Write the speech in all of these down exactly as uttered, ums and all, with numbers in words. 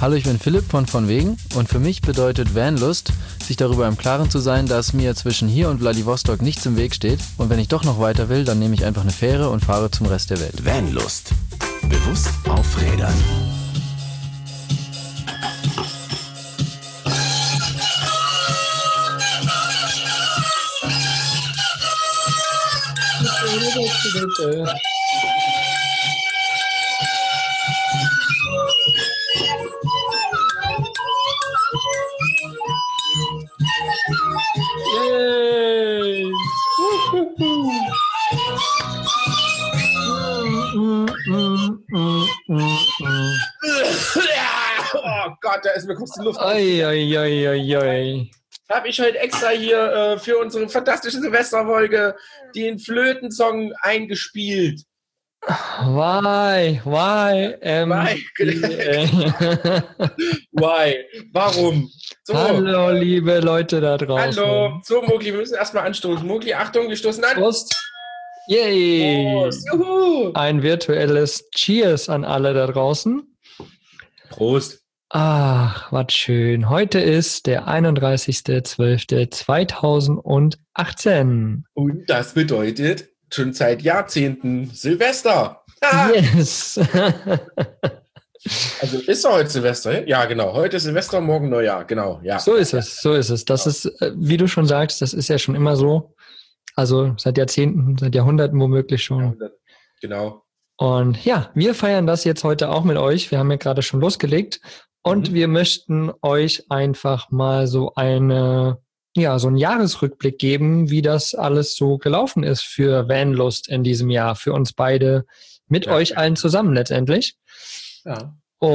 Hallo, ich bin Philipp von von wegen und für mich bedeutet Vanlust, sich darüber im Klaren zu sein, dass mir zwischen hier und Vladivostok nichts im Weg steht und wenn ich doch noch weiter will, dann nehme ich einfach eine Fähre und fahre zum Rest der Welt. Vanlust. Bewusst aufrädern. Yay! Oh Gott, da ist mir kurz die Luft. Oi, oi, oi, oi, oi. Habe ich heute extra hier äh, für unsere fantastische Silvesterfolge den Flötensong eingespielt. Why? Why? Ähm, Why? äh, Why? Warum? So. Hallo, liebe Leute da draußen. Hallo. So, Mogli, wir müssen erstmal anstoßen. Mogli, Achtung, wir stoßen an. Prost. Yay! Prost. Juhu. Ein virtuelles Cheers an alle da draußen. Prost. Ach, was schön. Heute ist der einunddreißigster zwölfter zweitausendachtzehn. Und das bedeutet schon seit Jahrzehnten Silvester. Ah. Yes. Also ist doch heute Silvester? Ja, genau. Heute ist Silvester, morgen Neujahr. Genau, ja. So ist es, so ist es. Das ist, äh, wie du schon sagst, das ist ja schon immer so. Also seit Jahrzehnten, seit Jahrhunderten womöglich schon. Genau. Und ja, wir feiern das jetzt heute auch mit euch. Wir haben ja gerade schon losgelegt. Und mhm. wir möchten euch einfach mal so eine, ja, so einen Jahresrückblick geben, wie das alles so gelaufen ist für Vanlust in diesem Jahr, für uns beide, mit ja. euch allen zusammen letztendlich. Ja.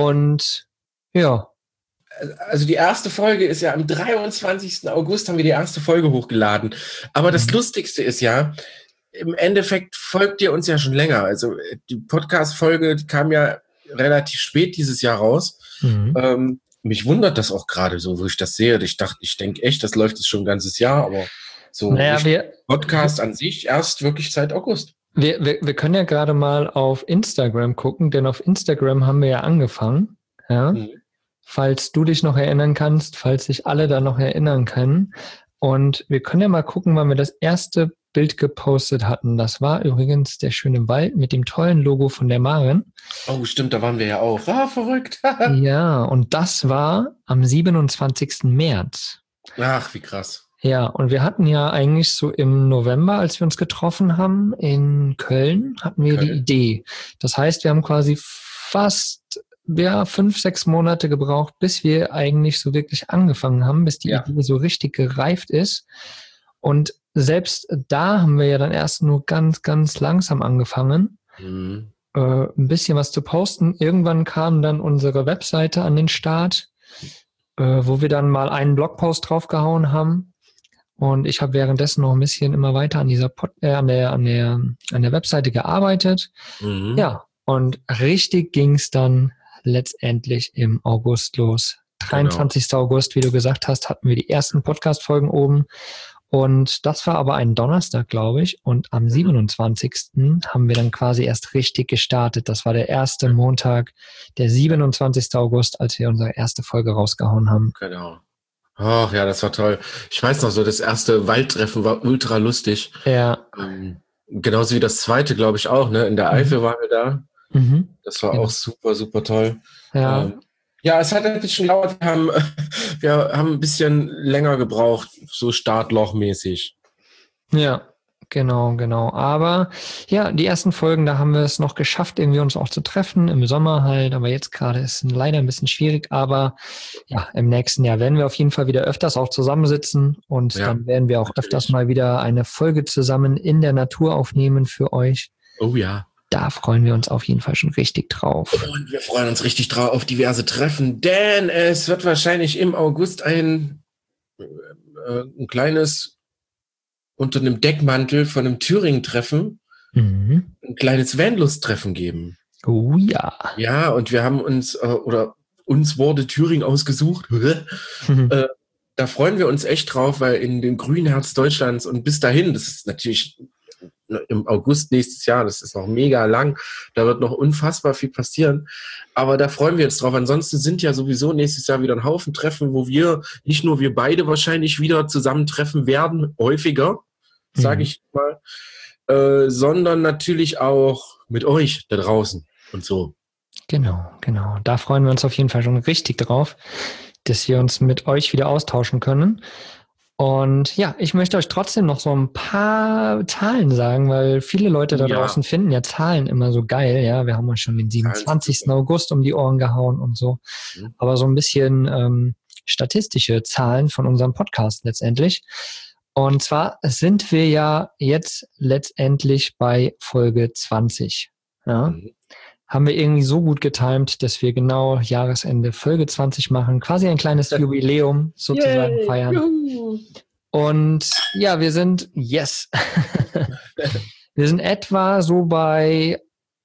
Und ja. Also die erste Folge ist ja am dreiundzwanzigsten August haben wir die erste Folge hochgeladen. Aber das mhm. Lustigste ist ja, im Endeffekt folgt ihr uns ja schon länger. Also die Podcast-Folge kam ja relativ spät dieses Jahr raus. Mhm. Ähm, mich wundert das auch gerade so, wo ich das sehe. Ich dachte, ich denke echt, das läuft jetzt schon ein ganzes Jahr, aber so naja, wir, Podcast an sich erst wirklich seit August. Wir, wir, wir können ja gerade mal auf Instagram gucken, denn auf Instagram haben wir ja angefangen. Ja? Mhm. Falls du dich noch erinnern kannst, falls sich alle da noch erinnern können. Und wir können ja mal gucken, wann wir das erste Bild gepostet hatten. Das war übrigens der schöne Wald mit dem tollen Logo von der Maren. Oh, stimmt, da waren wir ja auch. Ah, verrückt. Ja, und das war am siebenundzwanzigsten März. Ach, wie krass. Ja, und wir hatten ja eigentlich so im November, als wir uns getroffen haben in Köln, hatten wir Köln. die Idee. Das heißt, wir haben quasi fast ja, fünf, sechs Monate gebraucht, bis wir eigentlich so wirklich angefangen haben, bis die ja. Idee so richtig gereift ist. Und selbst da haben wir ja dann erst nur ganz, ganz langsam angefangen, mhm. äh, ein bisschen was zu posten. Irgendwann kam dann unsere Webseite an den Start, äh, wo wir dann mal einen Blogpost draufgehauen haben. Und ich habe währenddessen noch ein bisschen immer weiter an dieser Pod- äh, an der, an der, an der Webseite gearbeitet. Mhm. Ja, und richtig ging es dann letztendlich im August los. dreiundzwanzigsten Genau. August, wie du gesagt hast, hatten wir die ersten Podcast-Folgen oben. Und das war aber ein Donnerstag, glaube ich. Und am siebenundzwanzigsten haben wir dann quasi erst richtig gestartet. Das war der erste Montag, der siebenundzwanzigsten August, als wir unsere erste Folge rausgehauen haben. Genau. Ach ja, das war toll. Ich weiß noch so, das erste Waldtreffen war ultra lustig. Ja. Ähm, genauso wie das zweite, glaube ich, auch. Ne? In der Eifel mhm. waren wir da. Mhm. Das war genau. auch super, super toll. Ja. Ähm, Ja, es hat ein bisschen gedauert. Wir haben, wir haben ein bisschen länger gebraucht, so Startlochmäßig. Ja, genau, genau. Aber ja, die ersten Folgen, da haben wir es noch geschafft, irgendwie uns auch zu treffen, im Sommer halt. Aber jetzt gerade ist es leider ein bisschen schwierig. Aber ja, im nächsten Jahr werden wir auf jeden Fall wieder öfters auch zusammensitzen. Und ja, dann werden wir auch natürlich. öfters mal wieder eine Folge zusammen in der Natur aufnehmen für euch. Oh ja. Da freuen wir uns auf jeden Fall schon richtig drauf. Und wir freuen uns richtig drauf auf diverse Treffen, denn es wird wahrscheinlich im August ein, äh, ein kleines, unter einem Deckmantel von einem Thüringen-Treffen, mhm. ein kleines Vanlust-Treffen geben. Oh ja. Ja, und wir haben uns, äh, oder uns wurde Thüringen ausgesucht. mhm. äh, da freuen wir uns echt drauf, weil in dem grünen Herz Deutschlands und bis dahin, das ist natürlich im August nächstes Jahr. Das ist noch mega lang. Da wird noch unfassbar viel passieren. Aber da freuen wir uns drauf. Ansonsten sind ja sowieso nächstes Jahr wieder ein Haufen Treffen, wo wir, nicht nur wir beide wahrscheinlich wieder zusammentreffen werden, häufiger, sage ich mal, äh, sondern natürlich auch mit euch da draußen und so. Genau, genau. Da freuen wir uns auf jeden Fall schon richtig drauf, dass wir uns mit euch wieder austauschen können. Und ja, ich möchte euch trotzdem noch so ein paar Zahlen sagen, weil viele Leute da Ja. draußen finden ja Zahlen immer so geil. Ja, wir haben uns schon den siebenundzwanzigsten August um die Ohren gehauen und so. Mhm. Aber so ein bisschen ähm, statistische Zahlen von unserem Podcast letztendlich. Und zwar sind wir ja jetzt letztendlich bei Folge zwanzig. Ja. Mhm. Haben wir irgendwie so gut getimt, dass wir genau Jahresende Folge zwanzig machen, quasi ein kleines Jubiläum sozusagen Yay. feiern. Juhu. Und ja, wir sind, yes, wir sind etwa so bei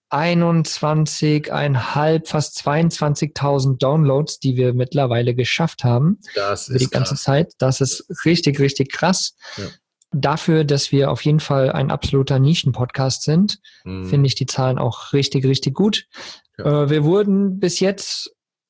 einundzwanzig Komma fünf, fast zweiundzwanzigtausend Downloads, die wir mittlerweile geschafft haben Das für die ist ganze krass. Zeit. Das ist richtig, richtig krass. Ja. Dafür, dass wir auf jeden Fall ein absoluter Nischen-Podcast sind, Mhm. finde ich die Zahlen auch richtig, richtig gut. Ja. Äh, wir wurden bis jetzt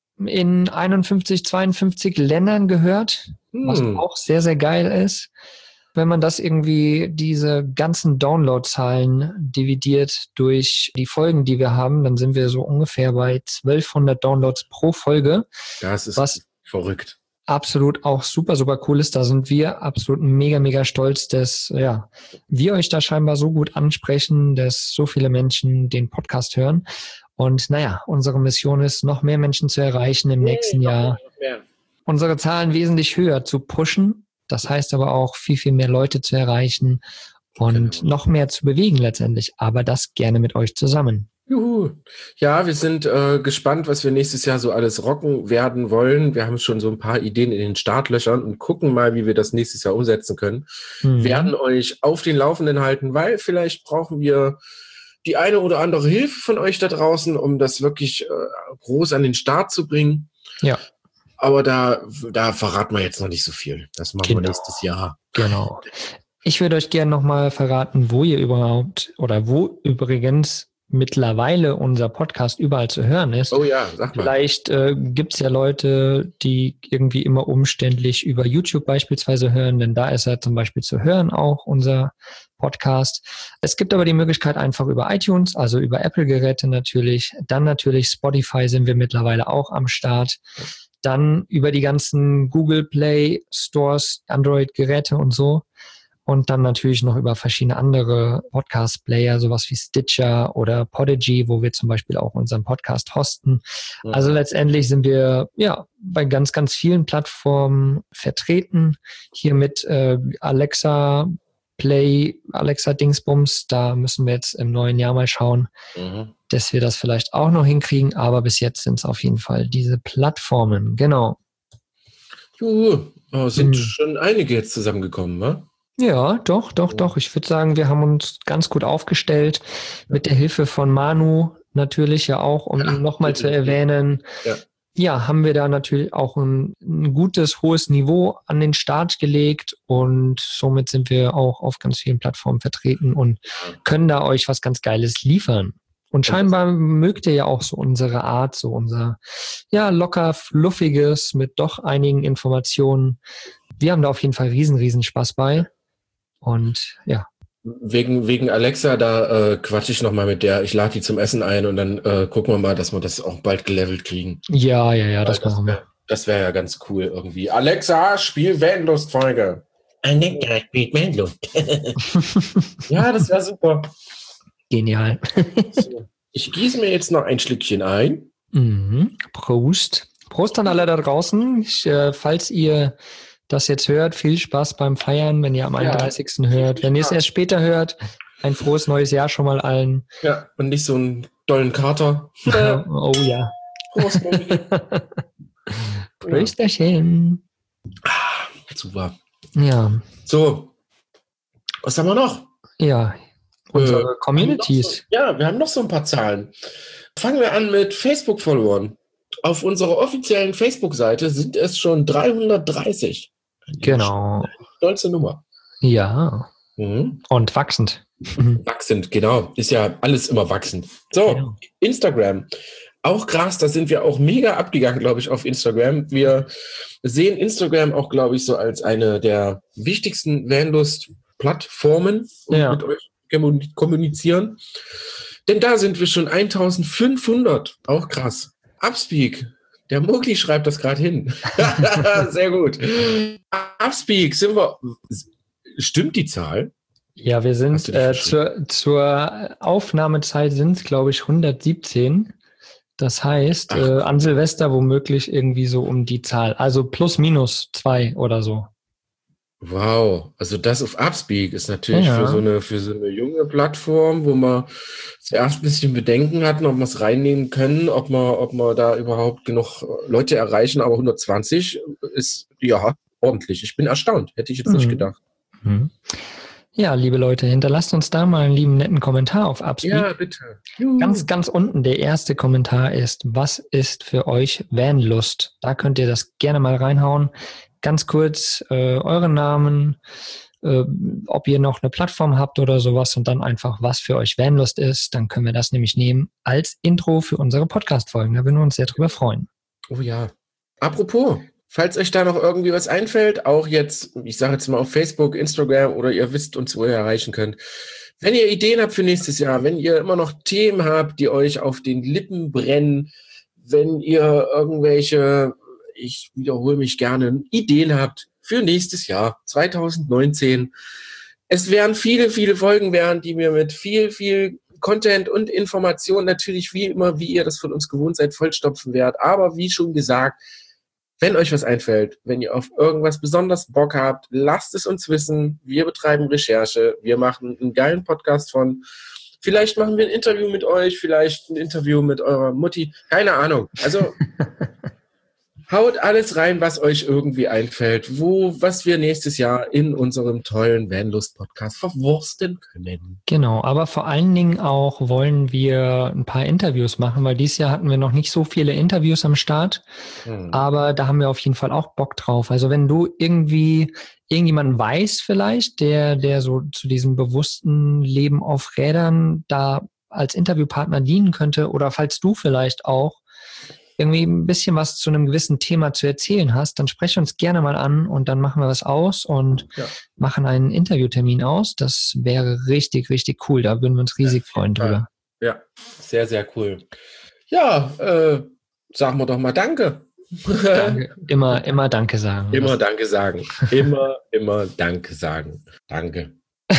in einundfünfzig, zweiundfünfzig Ländern gehört, was Hm. auch sehr, sehr geil ist. Wenn man das irgendwie, diese ganzen Downloadzahlen dividiert durch die Folgen, die wir haben, dann sind wir so ungefähr bei zwölfhundert Downloads pro Folge. Das ist Was verrückt. absolut auch super, super cool ist. Da sind wir absolut mega, mega stolz, dass ja, wir euch da scheinbar so gut ansprechen, dass so viele Menschen den Podcast hören. Und naja, unsere Mission ist, noch mehr Menschen zu erreichen im nächsten Jahr. Unsere Zahlen wesentlich höher zu pushen. Das heißt aber auch, viel, viel mehr Leute zu erreichen und Genau. noch mehr zu bewegen letztendlich. Aber das gerne mit euch zusammen. Juhu. Ja, wir sind äh, gespannt, was wir nächstes Jahr so alles rocken werden wollen. Wir haben schon so ein paar Ideen in den Startlöchern und gucken mal, wie wir das nächstes Jahr umsetzen können. Mhm. Werden euch auf den Laufenden halten, weil vielleicht brauchen wir die eine oder andere Hilfe von euch da draußen, um das wirklich äh, groß an den Start zu bringen. Ja. Aber da, da verraten wir jetzt noch nicht so viel. Das machen Genau. wir nächstes Jahr. Genau. Ich würde euch gerne nochmal verraten, wo ihr überhaupt oder wo übrigens mittlerweile unser Podcast überall zu hören ist. Oh ja, sag mal. Vielleicht äh, gibt es ja Leute, die irgendwie immer umständlich über YouTube beispielsweise hören, denn da ist er zum Beispiel zu hören auch, unser Podcast. Es gibt aber die Möglichkeit einfach über iTunes, also über Apple-Geräte natürlich. Dann natürlich Spotify sind wir mittlerweile auch am Start. Dann über die ganzen Google Play Stores, Android-Geräte und so. Und dann natürlich noch über verschiedene andere Podcast-Player, sowas wie Stitcher oder Podigy, wo wir zum Beispiel auch unseren Podcast hosten. Mhm. Also letztendlich sind wir ja bei ganz, ganz vielen Plattformen vertreten. Hier mit äh, Alexa Play, Alexa Dingsbums, da müssen wir jetzt im neuen Jahr mal schauen, Mhm. dass wir das vielleicht auch noch hinkriegen. Aber bis jetzt sind es auf jeden Fall diese Plattformen. Genau. Juhu. Oh, sind Mhm. schon einige jetzt zusammengekommen, ne? Ja, doch, doch, doch. Ich würde sagen, wir haben uns ganz gut aufgestellt mit der Hilfe von Manu natürlich ja auch, um Ja, ihn nochmal zu definitiv. erwähnen. Ja. Ja, haben wir da natürlich auch ein, ein gutes, hohes Niveau an den Start gelegt und somit sind wir auch auf ganz vielen Plattformen vertreten und können da euch was ganz Geiles liefern. Und scheinbar mögt ihr ja auch so unsere Art, so unser ja locker fluffiges mit doch einigen Informationen. Wir haben da auf jeden Fall riesen, riesen Spaß bei. Und ja, Wegen, wegen Alexa, da äh, quatsche ich nochmal mit der. Ich lade die zum Essen ein und dann äh, gucken wir mal, dass wir das auch bald gelevelt kriegen. ja, ja, ja, das Weil machen wir. wär- Das wäre ja ganz cool irgendwie. Alexa, spiel Vanlust-Folge. Alexa, spiel Vanlust. Ja, das wäre super. Genial. So. Ich gieße mir jetzt noch ein Schlückchen ein. Mhm. Prost. Prost an alle da draußen. Ich, äh, falls ihr das jetzt hört, viel Spaß beim Feiern, wenn ihr am einunddreißigsten hört. Wenn ihr es erst später hört, ein frohes neues Jahr schon mal allen. Ja, und nicht so einen dollen Kater. Oh ja. Prost, Moni. Prösterchen. Super. Ja, So, was haben wir noch? ja. Unsere Äh, Communities. Ja, wir haben noch so ein paar Zahlen. Fangen wir an mit Facebook-Followern. Auf unserer offiziellen Facebook-Seite sind es schon dreihundertdreißig. Genau. Stolze Nummer. Ja. Mhm. Und wachsend. Wachsend, genau. Ist ja alles immer wachsend. So, genau. Instagram. Auch krass, da sind wir auch mega abgegangen, glaube ich, auf Instagram. Wir sehen Instagram auch, glaube ich, so als eine der wichtigsten Vanlust-Plattformen, um ja. mit euch kommunizieren. Denn da sind wir schon eintausendfünfhundert. Auch krass. Upspeak. Der Mogli schreibt das gerade hin. Sehr gut. Upspeak, sind wir... Stimmt die Zahl? Ja, wir sind äh, zur, zur Aufnahmezeit sind es, glaube ich, hundertsiebzehn. Das heißt, äh, an Silvester womöglich irgendwie so um die Zahl. Also plus minus zwei oder so. Wow, also das auf Upspeak ist natürlich ja. für so eine für so eine junge Plattform, wo man zuerst ein bisschen Bedenken hatten, ob wir es reinnehmen können, ob wir, ob wir da überhaupt genug Leute erreichen, aber hundertzwanzig ist ja ordentlich. Ich bin erstaunt, hätte ich jetzt mhm. nicht gedacht. Mhm. Ja, liebe Leute, hinterlasst uns da mal einen lieben netten Kommentar auf Upspeak. Ja, bitte. Juhu. Ganz, ganz unten, der erste Kommentar ist, was ist für euch Vanlust? Da könnt ihr das gerne mal reinhauen. Ganz kurz äh, euren Namen, äh, ob ihr noch eine Plattform habt oder sowas und dann einfach, was für euch Vanlust ist. Dann können wir das nämlich nehmen als Intro für unsere Podcast-Folgen. Da würden wir uns sehr drüber freuen. Oh ja. Apropos, falls euch da noch irgendwie was einfällt, auch jetzt, ich sage jetzt mal auf Facebook, Instagram oder ihr wisst uns, wo ihr erreichen könnt. Wenn ihr Ideen habt für nächstes Jahr, wenn ihr immer noch Themen habt, die euch auf den Lippen brennen, wenn ihr irgendwelche, ich wiederhole mich gerne, Ideen habt für nächstes Jahr, zwanzig neunzehn. Es werden viele, viele Folgen werden, die mir mit viel, viel Content und Information natürlich wie immer, wie ihr das von uns gewohnt seid, vollstopfen werdet. Aber wie schon gesagt, wenn euch was einfällt, wenn ihr auf irgendwas besonders Bock habt, lasst es uns wissen. Wir betreiben Recherche. Wir machen einen geilen Podcast von. Vielleicht machen wir ein Interview mit euch, vielleicht ein Interview mit eurer Mutti. Keine Ahnung. Also haut alles rein, was euch irgendwie einfällt, wo, was wir nächstes Jahr in unserem tollen Vanlust-Podcast verwursten können. Genau, aber vor allen Dingen auch wollen wir ein paar Interviews machen, weil dieses Jahr hatten wir noch nicht so viele Interviews am Start, hm. aber da haben wir auf jeden Fall auch Bock drauf. Also wenn du irgendwie irgendjemanden weißt vielleicht, der, der so zu diesem bewussten Leben auf Rädern da als Interviewpartner dienen könnte oder falls du vielleicht auch irgendwie ein bisschen was zu einem gewissen Thema zu erzählen hast, dann spreche uns gerne mal an und dann machen wir was aus und ja. machen einen Interviewtermin aus. Das wäre richtig, richtig cool. Da würden wir uns riesig ja, freuen drüber. Ja, sehr, sehr cool. Ja, äh, sagen wir doch mal Danke. Danke. Immer, immer Danke sagen. Immer Danke sagen. Immer, immer Danke sagen. Danke.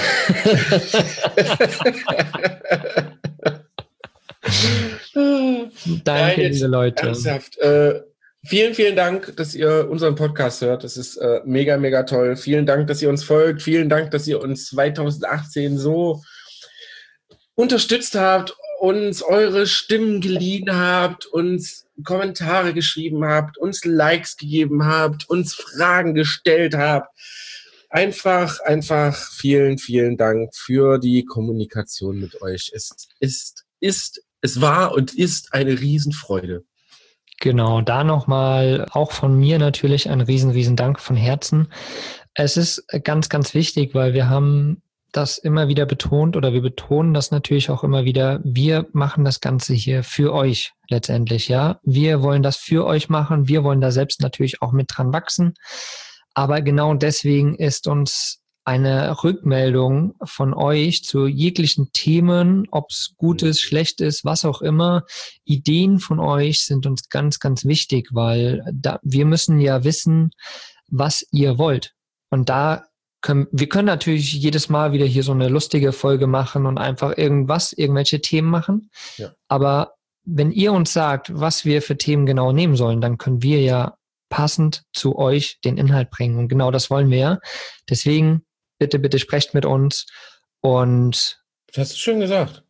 Danke, Nein, liebe Leute. Ernsthaft. Äh, vielen, vielen Dank, dass ihr unseren Podcast hört. Das ist äh, mega, mega toll. Vielen Dank, dass ihr uns folgt. Vielen Dank, dass ihr uns zwanzig achtzehn so unterstützt habt, uns eure Stimmen geliehen habt, uns Kommentare geschrieben habt, uns Likes gegeben habt, uns Fragen gestellt habt. Einfach, einfach vielen, vielen Dank für die Kommunikation mit euch. Es ist, ist Es war und ist eine Riesenfreude. Genau, da nochmal auch von mir natürlich ein riesen, riesen Dank von Herzen. Es ist ganz, ganz wichtig, weil wir haben das immer wieder betont oder wir betonen das natürlich auch immer wieder. Wir machen das Ganze hier für euch letztendlich, ja. Wir wollen das für euch machen. Wir wollen da selbst natürlich auch mit dran wachsen. Aber genau deswegen ist uns eine Rückmeldung von euch zu jeglichen Themen, ob es gut ist, schlecht ist, was auch immer. Ideen von euch sind uns ganz, ganz wichtig, weil da, wir müssen ja wissen, was ihr wollt. Und da können, wir können natürlich jedes Mal wieder hier so eine lustige Folge machen und einfach irgendwas, irgendwelche Themen machen. Ja. Aber wenn ihr uns sagt, was wir für Themen genau nehmen sollen, dann können wir ja passend zu euch den Inhalt bringen. Und genau das wollen wir ja. Deswegen bitte, bitte sprecht mit uns und das hast du schön gesagt.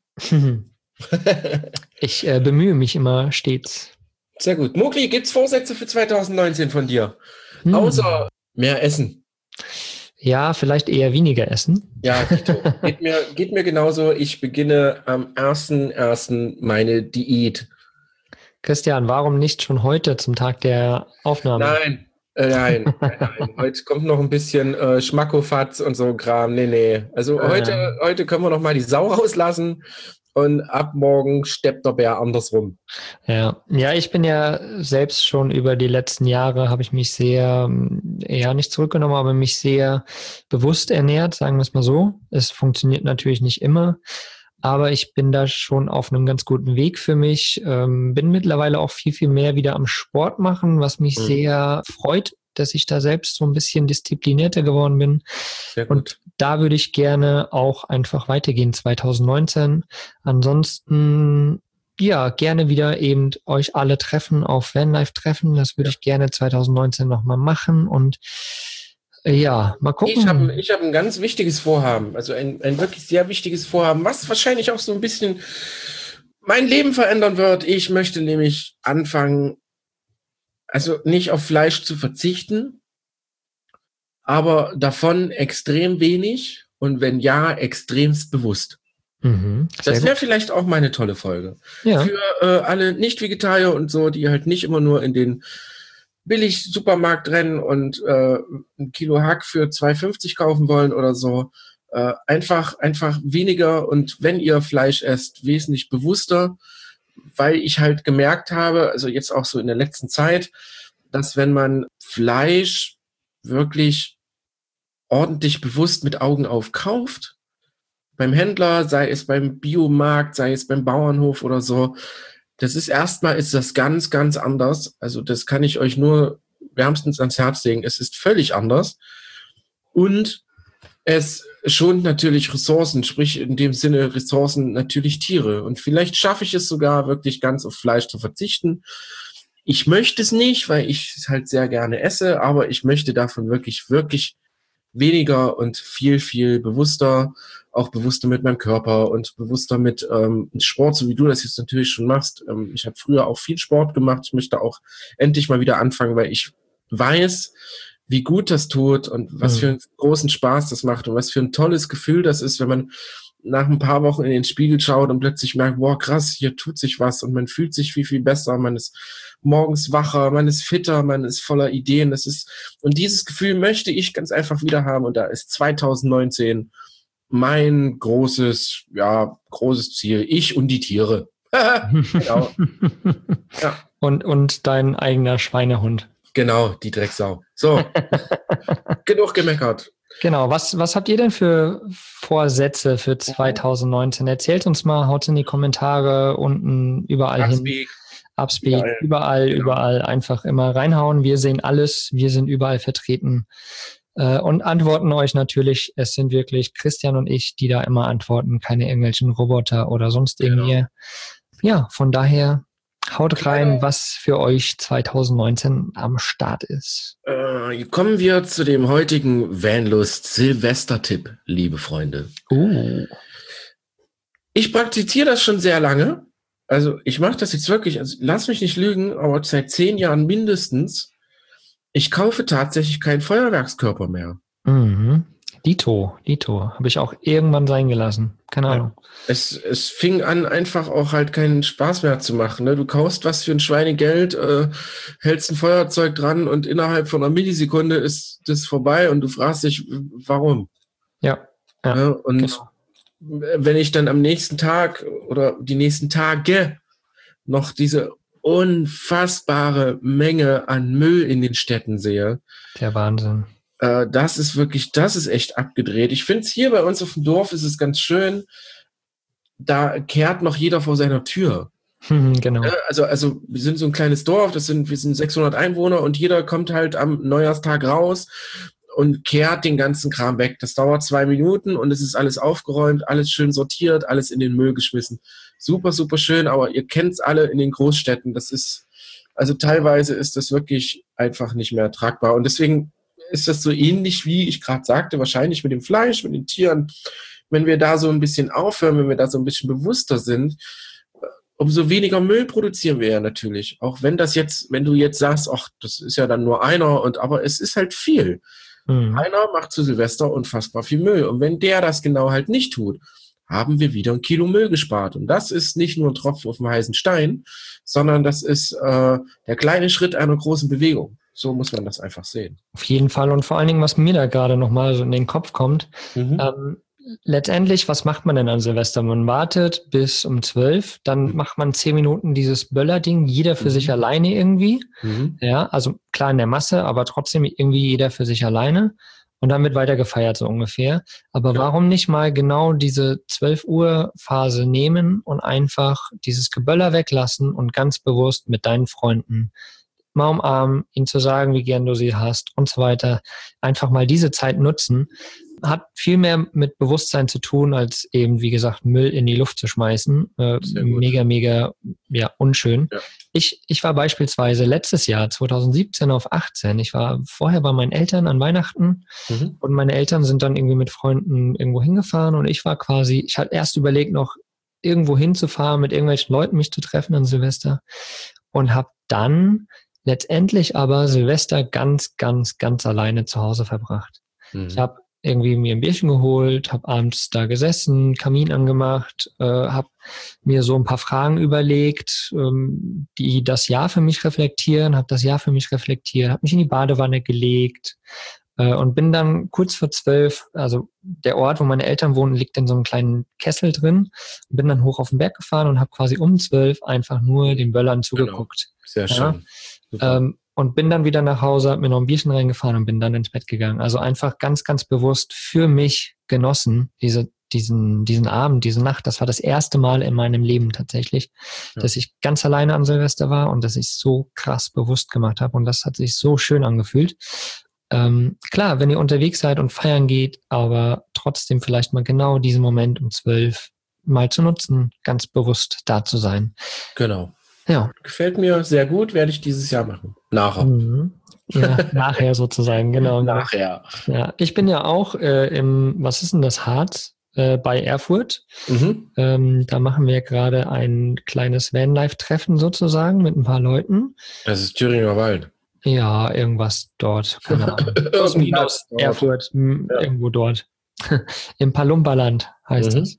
Ich äh, bemühe mich immer stets. Sehr gut. Mogli, gibt's Vorsätze für zwanzig neunzehn von dir? Hm. Außer mehr Essen. Ja, vielleicht eher weniger essen. Ja, geht mir, geht mir genauso. Ich beginne am ersten ersten meine Diät. Christian, warum nicht schon heute zum Tag der Aufnahme? Nein, Äh, nein, nein, nein. Heute kommt noch ein bisschen äh, Schmackofatz und so Kram. Nee, nee. Also Ähm. heute, heute können wir noch mal die Sau rauslassen und ab morgen steppt der Bär andersrum. Ja, ja, ich bin ja selbst schon über die letzten Jahre, habe ich mich sehr, ja nicht zurückgenommen, aber mich sehr bewusst ernährt, sagen wir es mal so. Es funktioniert natürlich nicht immer, aber ich bin da schon auf einem ganz guten Weg für mich. Ähm, bin mittlerweile auch viel, viel mehr wieder am Sport machen, was mich mhm. sehr freut, dass ich da selbst so ein bisschen disziplinierter geworden bin. Sehr gut. Und da würde ich gerne auch einfach weitergehen zwanzig neunzehn. Ansonsten, ja, gerne wieder eben euch alle treffen auf Vanlife-Treffen. Das würde ja. ich gerne zwanzig neunzehn nochmal machen und ja, mal gucken. Ich habe ich hab ein ganz wichtiges Vorhaben, also ein, ein wirklich sehr wichtiges Vorhaben, was wahrscheinlich auch so ein bisschen mein Leben verändern wird. Ich möchte nämlich anfangen, also nicht auf Fleisch zu verzichten, aber davon extrem wenig und wenn ja, extremst bewusst. Mhm, das wäre vielleicht auch mal eine tolle Folge. Ja. Für äh, alle Nicht-Vegetarier und so, die halt nicht immer nur in den Billig-Supermarkt rennen und äh, ein Kilo Hack für zwei fünfzig kaufen wollen oder so. Äh, einfach, einfach weniger und wenn ihr Fleisch esst, wesentlich bewusster, weil ich halt gemerkt habe, also jetzt auch so in der letzten Zeit, dass wenn man Fleisch wirklich ordentlich bewusst mit Augen auf kauft, beim Händler, sei es beim Biomarkt, sei es beim Bauernhof oder so, das ist erstmal ist das ganz, ganz anders. Also das kann ich euch nur wärmstens ans Herz legen. Es ist völlig anders und es schont natürlich Ressourcen, sprich in dem Sinne Ressourcen natürlich Tiere. Und vielleicht schaffe ich es sogar wirklich ganz auf Fleisch zu verzichten. Ich möchte es nicht, weil ich es halt sehr gerne esse, aber ich möchte davon wirklich, wirklich weniger und viel, viel bewusster, auch bewusster mit meinem Körper und bewusster mit ähm, Sport, so wie du das jetzt natürlich schon machst. Ähm, ich habe früher auch viel Sport gemacht. Ich möchte auch endlich mal wieder anfangen, weil ich weiß, wie gut das tut und was mhm. für einen großen Spaß das macht und was für ein tolles Gefühl das ist, wenn man nach ein paar Wochen in den Spiegel schaut und plötzlich merkt, boah, krass, hier tut sich was und man fühlt sich viel, viel besser, man ist morgens wacher, man ist fitter, man ist voller Ideen, das ist, und dieses Gefühl möchte ich ganz einfach wieder haben und da ist zwanzig neunzehn mein großes, ja, großes Ziel, ich und die Tiere. Genau. Ja. Und, und dein eigener Schweinehund. Genau, die Drecksau. So, genug gemeckert. Genau, was, was habt ihr denn für Vorsätze für zwanzig neunzehn? Erzählt uns mal, haut in die Kommentare unten überall Upspeak. hin. Upspeak, überall, überall, genau. überall einfach immer reinhauen. Wir sehen alles, wir sind überall vertreten äh, und antworten euch natürlich. Es sind wirklich Christian und ich, die da immer antworten, keine irgendwelchen Roboter oder sonst irgendwie. Genau. Ja, von daher haut rein, was für euch zwanzig neunzehn am Start ist. Äh, kommen wir zu dem heutigen Vanlust Silvester-Tipp, liebe Freunde. Uh. Ich praktiziere das schon sehr lange. Also ich mache das jetzt wirklich, also lass mich nicht lügen, aber seit zehn Jahren mindestens. Ich kaufe tatsächlich keinen Feuerwerkskörper mehr. Mhm. Dito, Dito. Habe ich auch irgendwann sein gelassen. Keine Ahnung. Ja. Es, es fing an, einfach auch halt keinen Spaß mehr zu machen. Ne? Du kaufst was für ein Schweinegeld, äh, hältst ein Feuerzeug dran und innerhalb von einer Millisekunde ist das vorbei und du fragst dich, warum? Ja. ja, ja und genau. Wenn ich dann am nächsten Tag oder die nächsten Tage noch diese unfassbare Menge an Müll in den Städten sehe. Der Wahnsinn. Äh, das ist wirklich, das ist echt abgedreht. Ich finde es hier bei uns auf dem Dorf ist es ganz schön, da kehrt noch jeder vor seiner Tür. Hm, genau. Ja, also, also wir sind so ein kleines Dorf, das sind, wir sind sechshundert Einwohner und jeder kommt halt am Neujahrstag raus und kehrt den ganzen Kram weg. Das dauert zwei Minuten und es ist alles aufgeräumt, alles schön sortiert, alles in den Müll geschmissen. Super, super schön, aber ihr kennt es alle in den Großstädten. Das ist, also teilweise ist das wirklich einfach nicht mehr tragbar. Und deswegen ist das so ähnlich, wie ich gerade sagte, wahrscheinlich mit dem Fleisch, mit den Tieren. Wenn wir da so ein bisschen aufhören, wenn wir da so ein bisschen bewusster sind, umso weniger Müll produzieren wir ja natürlich. Auch wenn das jetzt, wenn du jetzt sagst, ach, das ist ja dann nur einer, und aber es ist halt viel. Mhm. Einer macht zu Silvester unfassbar viel Müll. Und wenn der das genau halt nicht tut, haben wir wieder ein Kilo Müll gespart. Und das ist nicht nur ein Tropfen auf dem heißen Stein, sondern das ist äh, der kleine Schritt einer großen Bewegung. so muss man das einfach sehen. Auf jeden Fall. Und vor allen Dingen, was mir da gerade nochmal so in den Kopf kommt, mhm. ähm, letztendlich, was macht man denn an Silvester? Man wartet bis um zwölf, dann mhm. macht man zehn Minuten dieses Böller-Ding, jeder für mhm. sich alleine irgendwie. Mhm. Ja, also klar in der Masse, aber trotzdem irgendwie jeder für sich alleine. Und dann wird weiter gefeiert, so ungefähr. Aber ja. warum nicht mal genau diese zwölf Uhr Phase nehmen und einfach dieses Geböller weglassen und ganz bewusst mit deinen Freunden mal umarmen, ihnen zu sagen, wie gern du sie hast und so weiter. Einfach mal diese Zeit nutzen. Hat viel mehr mit Bewusstsein zu tun, als eben, wie gesagt, Müll in die Luft zu schmeißen. Äh, mega, mega, ja, unschön. Ja. Ich, ich war beispielsweise letztes Jahr, zwanzig siebzehn auf achtzehn, ich war vorher bei meinen Eltern an Weihnachten mhm. und meine Eltern sind dann irgendwie mit Freunden irgendwo hingefahren und ich war quasi, ich hatte erst überlegt, noch irgendwo hinzufahren, mit irgendwelchen Leuten mich zu treffen an Silvester und habe dann letztendlich aber Silvester ganz, ganz, ganz alleine zu Hause verbracht. Mhm. Ich habe irgendwie mir ein Bierchen geholt, habe abends da gesessen, Kamin angemacht, äh, habe mir so ein paar Fragen überlegt, ähm, die das Jahr für mich reflektieren, habe das Jahr für mich reflektiert, habe mich in die Badewanne gelegt äh, und bin dann kurz vor zwölf, also der Ort, wo meine Eltern wohnen, liegt in so einem kleinen Kessel drin, und bin dann hoch auf den Berg gefahren und habe quasi um zwölf einfach nur den Böllern zugeguckt. Genau. Sehr schön. Ja? Ähm, Und bin dann wieder nach Hause, hab mir noch ein Bierchen reingefahren und bin dann ins Bett gegangen. Also einfach ganz, ganz bewusst für mich genossen, diese, diesen, diesen Abend, diese Nacht. Das war das erste Mal in meinem Leben tatsächlich, ja. dass ich ganz alleine an Silvester war und dass ich so krass bewusst gemacht habe. Und das hat sich so schön angefühlt. Ähm, klar, wenn ihr unterwegs seid und feiern geht, aber trotzdem vielleicht mal genau diesen Moment um zwölf mal zu nutzen, ganz bewusst da zu sein. Genau. Ja. Gefällt mir sehr gut, werde ich dieses Jahr machen. Nachher. Mhm. Ja, nachher sozusagen, genau. Nachher. Ja, ich bin ja auch äh, im, was ist denn das, Harz äh, bei Erfurt. Mhm. Ähm, da machen wir gerade ein kleines Vanlife-Treffen sozusagen mit ein paar Leuten. Das ist Thüringer Wald. Ja, irgendwas dort. Keine Ahnung. Plus minus Erfurt, ja. Irgendwo dort. Im Palumbaland heißt es. Mhm.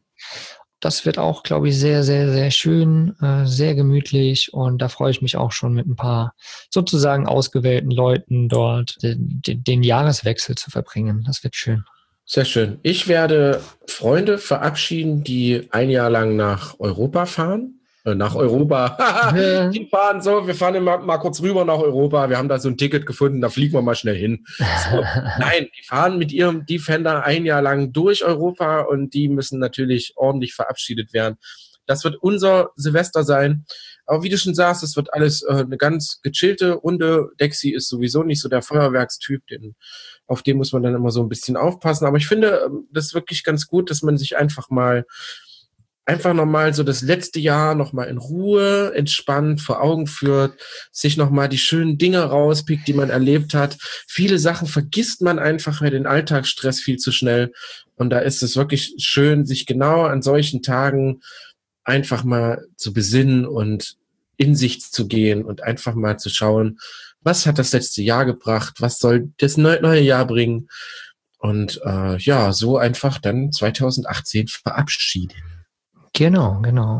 Das wird auch, glaube ich, sehr, sehr, sehr schön, äh, sehr gemütlich und da freue ich mich auch schon mit ein paar sozusagen ausgewählten Leuten dort den, den, den Jahreswechsel zu verbringen. Das wird schön. Sehr schön. Ich werde Freunde verabschieden, die ein Jahr lang nach Europa fahren. Äh, nach Europa. Die fahren so, wir fahren immer mal kurz rüber nach Europa. Wir haben da so ein Ticket gefunden, da fliegen wir mal schnell hin. So. Nein, die fahren mit ihrem Defender ein Jahr lang durch Europa und die müssen natürlich ordentlich verabschiedet werden. Das wird unser Silvester sein. Aber wie du schon sagst, es wird alles äh, eine ganz gechillte Runde. Dexi ist sowieso nicht so der Feuerwerkstyp, den, auf den muss man dann immer so ein bisschen aufpassen. Aber ich finde, das ist wirklich ganz gut, dass man sich einfach mal einfach nochmal so das letzte Jahr nochmal in Ruhe, entspannt vor Augen führt, sich nochmal die schönen Dinge rauspickt, die man erlebt hat. Viele Sachen vergisst man einfach bei den Alltagsstress viel zu schnell. Und da ist es wirklich schön, sich genau an solchen Tagen einfach mal zu besinnen und in sich zu gehen und einfach mal zu schauen, was hat das letzte Jahr gebracht, was soll das neue Jahr bringen. Und äh, ja, so einfach dann zwanzig achtzehn verabschieden. Genau, genau.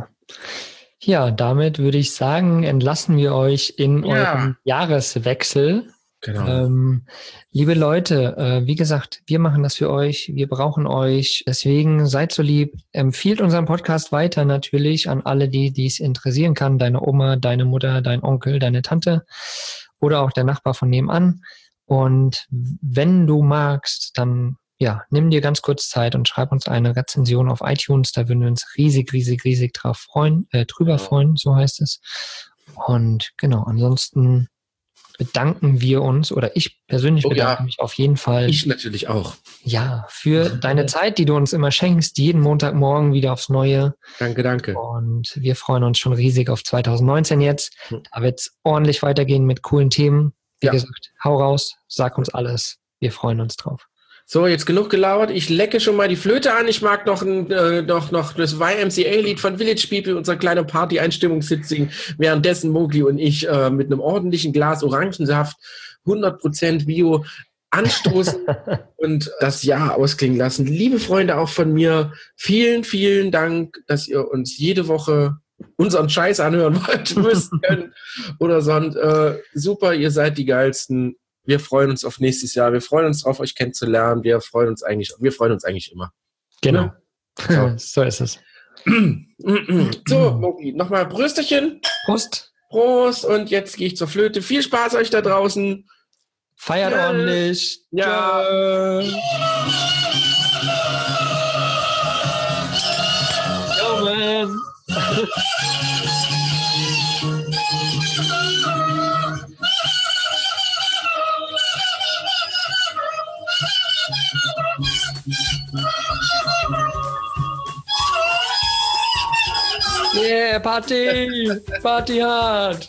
Ja, damit würde ich sagen, entlassen wir euch in ja. euren Jahreswechsel. Genau. Ähm, liebe Leute, äh, wie gesagt, wir machen das für euch. Wir brauchen euch. Deswegen seid so lieb. Empfiehlt unseren Podcast weiter natürlich an alle, die die es interessieren kann. Deine Oma, deine Mutter, dein Onkel, deine Tante oder auch der Nachbar von nebenan. Und wenn du magst, dann ja, nimm dir ganz kurz Zeit und schreib uns eine Rezension auf iTunes. Da würden wir uns riesig, riesig, riesig drauf freuen, äh, drüber freuen, so heißt es. Und genau, ansonsten bedanken wir uns, oder ich persönlich oh, bedanke ja. mich auf jeden Fall. Ich natürlich auch. Ja, für deine Zeit, die du uns immer schenkst, jeden Montagmorgen wieder aufs Neue. Danke, danke. Und wir freuen uns schon riesig auf zwanzig neunzehn jetzt. Da wird es ordentlich weitergehen mit coolen Themen. Wie ja. gesagt, hau raus, sag uns alles. Wir freuen uns drauf. So, jetzt genug gelauert. Ich lecke schon mal die Flöte an. Ich mag noch, ein, äh, noch, noch das Y M C A-Lied von Village People, unser kleiner Party-Einstimmungshit singen. Währenddessen Mowgli und ich äh, mit einem ordentlichen Glas Orangensaft, hundert Prozent Bio, anstoßen und das Jahr ausklingen lassen. Liebe Freunde, auch von mir, vielen, vielen Dank, dass ihr uns jede Woche unseren Scheiß anhören wollt, müsst können oder sonst. Äh, super, ihr seid die Geilsten. Wir freuen uns auf nächstes Jahr. Wir freuen uns drauf, euch kennenzulernen. Wir freuen uns eigentlich, wir freuen uns eigentlich immer. Genau. Ja. So. So ist es. So, Moki, nochmal Brüsterchen. Prost. Prost. Und jetzt gehe ich zur Flöte. Viel Spaß euch da draußen. Feiert Ja. ordentlich. Ja. Yo, man. Yeah, Party! Party hard!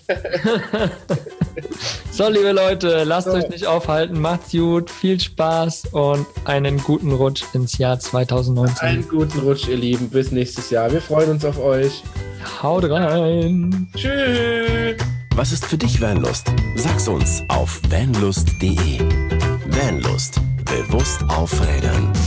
So, liebe Leute, lasst So. euch nicht aufhalten, macht's gut, viel Spaß und einen guten Rutsch ins Jahr zwanzig neunzehn. Einen guten Rutsch, ihr Lieben. Bis nächstes Jahr. Wir freuen uns auf euch. Haut rein! Tschüss. Was ist für dich Vanlust? Sag's uns auf vanlust punkt de. Vanlust. Bewusst aufrädern.